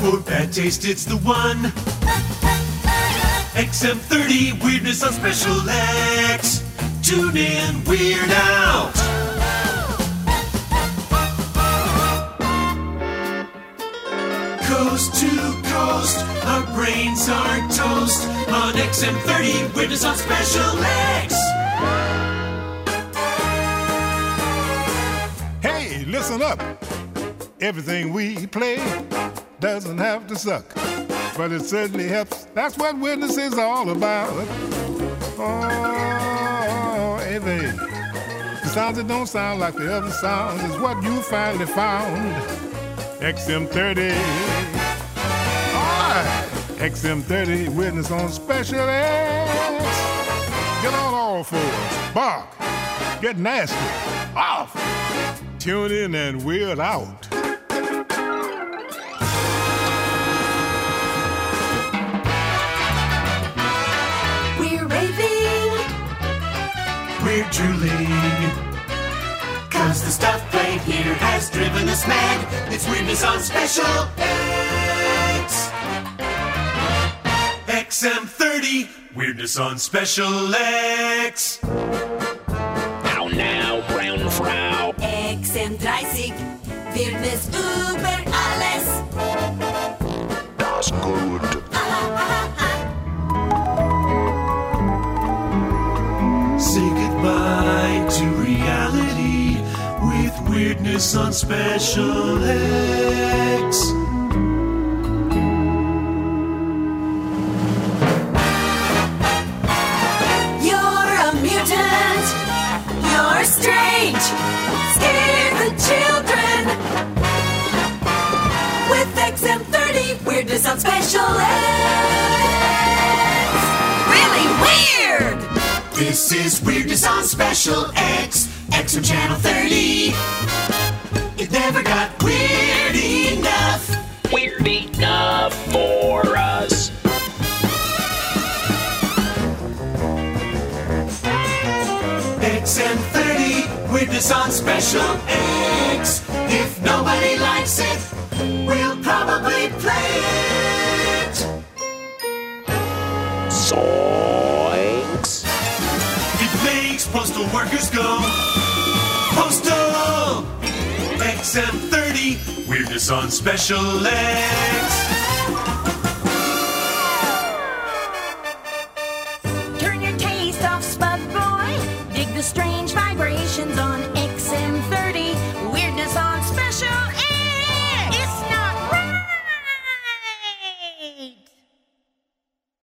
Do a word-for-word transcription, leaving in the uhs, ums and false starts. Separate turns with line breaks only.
For bad taste, it's the one. X M thirty, weirdness on Special X. Tune in, weird out. Coast to coast, our brains are toast. On X M thirty, weirdness on Special X.
Hey, listen up. Everything we play doesn't have to suck, but it certainly helps. That's what weirdness is all about. Oh, everything. The sounds that don't sound like the other sounds is what you finally found. X M thirty. All right. X M thirty, weirdness on Special X. Get on all fours. Bark. Get nasty. Off. Tune in and weird out.
We're drooling, cause the stuff played here has driven us mad. It's weirdness on Special X. X M thirty, weirdness on Special X.
Now, now, Brown Frau.
X M dreißig, weirdness über alles.
Das gut.
Say goodbye to reality with weirdness on Special X.
You're a mutant. You're strange. Scare the children. With X M thirty, weirdness on Special X. Really weird.
This is weirdness on Special X, X M Channel thirty. It never got weird enough.
Weird enough for us.
X M thirty, weirdness on Special X. If nobody likes it, we'll probably play it.
Zoinks.
It makes postal workers go postal. X M thirty, weirdness on Special X.